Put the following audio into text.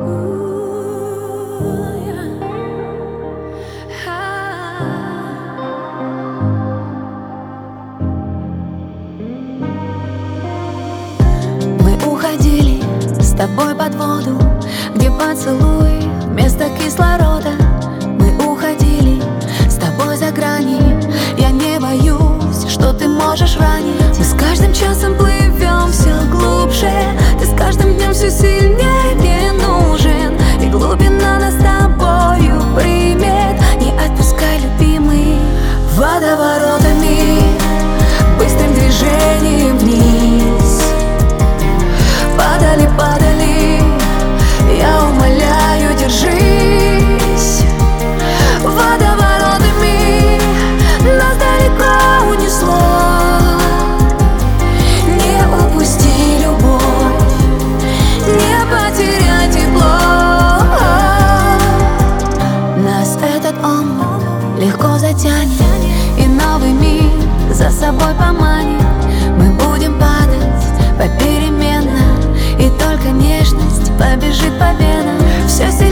Мы уходили с тобой под воду, где поцелуй вместо кислорода. Мы уходили с тобой за грани. Я не боюсь, что ты можешь ранить. Мы с каждым часом плывем все глубже. Ты с каждым днем все сильнее мне нужен. И глубина нас с тобою примет. Не отпускай, любимый, водоворотами, быстрым движением вниз. Падали, падали, я умоляю, держись. Водоворотами нас далеко унесло. Не упусти любовь, не потеряй тепло. Нас этот омут легко затянет и новый мир за собой поманит. Мы будем падать попеременно, и только нежность побежит по венам. Все